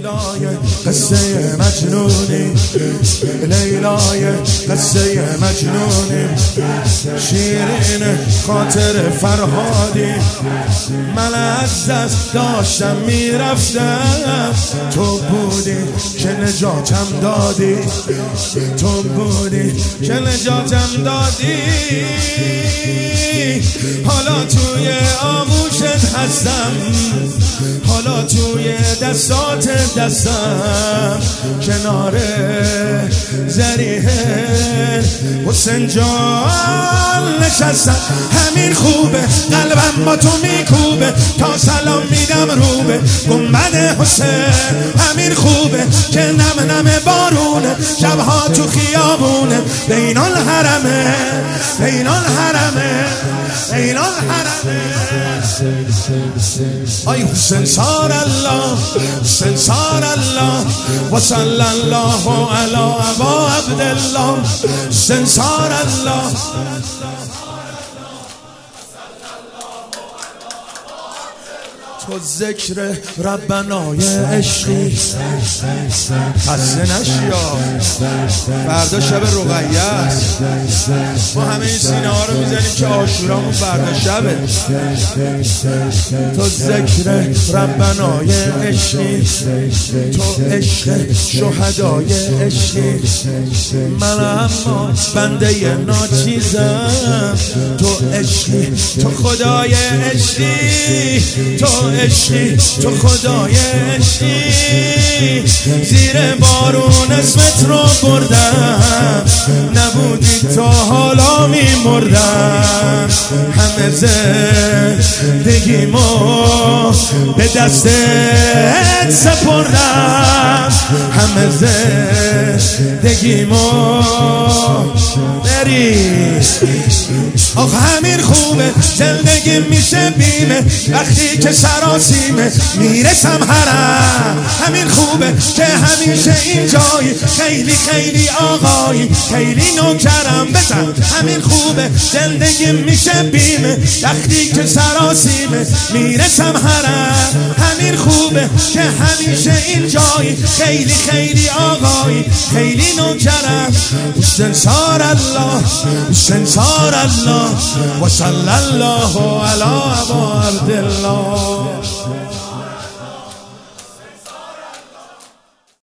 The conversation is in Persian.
لیلای قصه مجنونی، لیلای قصه مجنونی، شیرین خاطر فرهادی. من از دست داشتم میرفتم، تو بودی که نجاتم دادی، تو بودی که نجاتم دادی. حالا توی آغوشت هستم، حالا توی دستات دستم، کنار ذریح حسین جان نشستم. همین خوبه، قلبم با تو میکوبه، تا سلام میدم روبه گنبد حسین. همین خوبه که نم نم بارونه، شبها تو خیابونه، بین الحرمه، بین الحرمه، بین الحرمه. آی حسین سار الله، حسین سار الله، و صلی الله علی ابا عبدالله. حسین سار الله، تو ذکر ربنای عشقی خسته نشیا. فردا شب رقیه است، ما همه این سینه ها رو میزنیم که عاشورامون فردا شبه. تو ذکر ربنای عشقی، تو عشق شهدای عشقی، من اما بنده ناچیزم. تو عشقی، تو خدای عشقی، تو عشقی، تو خدای عشقی. زیر بارون اسمت رو بردم، نبودی تا حالا میمردم. همه زندگیمو به دستت سپردم، همه زندگیمو بری. آخه همین خوبه، زندگی میشه بیمه وقتی که سراسیمه میرسم حرم. همین خوبه که همیشه اینجایی، خیلی خیلی آقایی، خیلی نوکرم بزن. همین خوبه، زندگی میشه بیمه وقتی که سراسیمه میرسم حرم. همین خوبه که همیشه اینجایی، خیلی خیلی آقایی، خیلی نوکرم. حسین سار الله، حسین سار الله، و صلی الله علی ابا عبدالله.